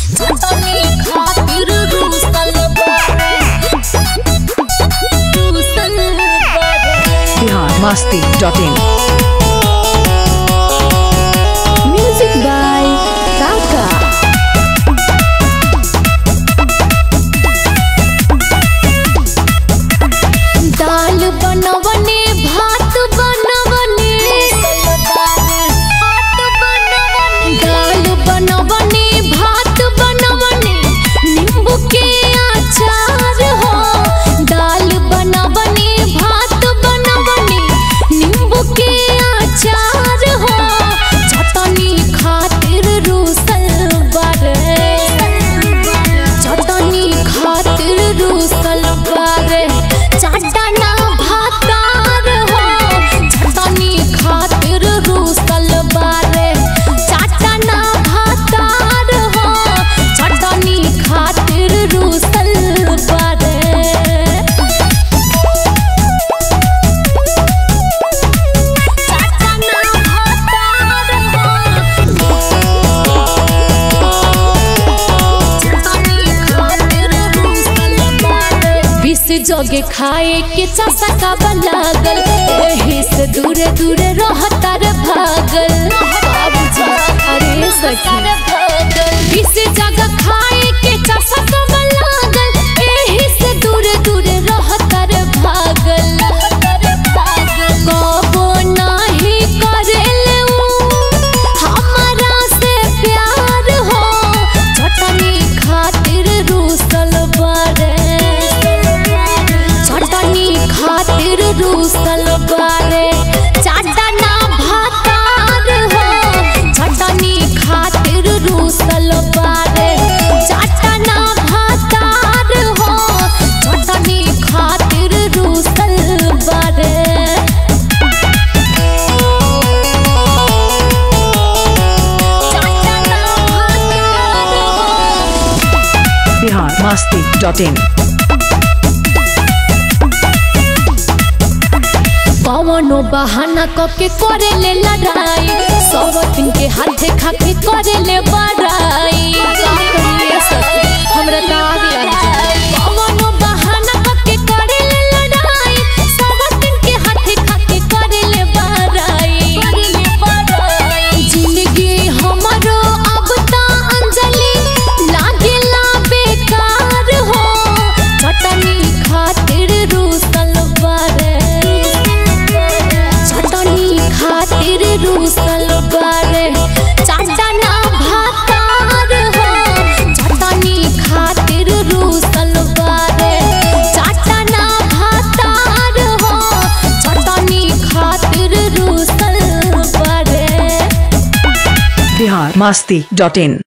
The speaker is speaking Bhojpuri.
चटनी खातिर रूसल बारे biharmasti.in म्यूजिक बाय काका। दाल बनवने भात बनवने दाल बनवने भात बनवने नींबू के अचार हो। दाल बनवने भात बनवने नींबू के अचार हो। चटनी खातिर रूसल बारे चटनी खातिर रूसल बारे चटना भातार हो। चटनी खातिर रूसल बारे चटना भातार हो। चटनी खातिर रूसल बारे चटना भातार हो। चटनी खातिर रूसल बारे विष जोगे खाए के चसका लागल एही से दूरे दूरे रहतर भागल। अरे सखी विष जग खाए के चसका लागल एही से दूरे दूरे रहतर भागल। कबो नाही करेले उ हमरा से प्यार हो। चटनी खातिर रूसल बारे चटनी खातिर रूसल बारे चटना भातार हो। चटनी खातिर रूसल बारे चटना भातार हो। चटनी खातिर रूसल बारे चटना भातार हो। biharmasti.in कवनो बहाना कके करे ले लड़ाई सब दिन के हाथे खाके करे ले बड़ाई। हमरा दाग लग जाए कवनो बहाना कके करे ले लड़ाई सब दिन के हाथे खाके करे ले बड़ाई। जिंदगी हमरो अब ता अंजलि लागेला बेकार हो। चटनी खातिर रूसल बारे चटनी खातिर रूसल बारे चटना भातार हो। चटनी खातिर रूसल बारे चटना भातार हो। चटनी खातिर रूसल बारे biharmasti.in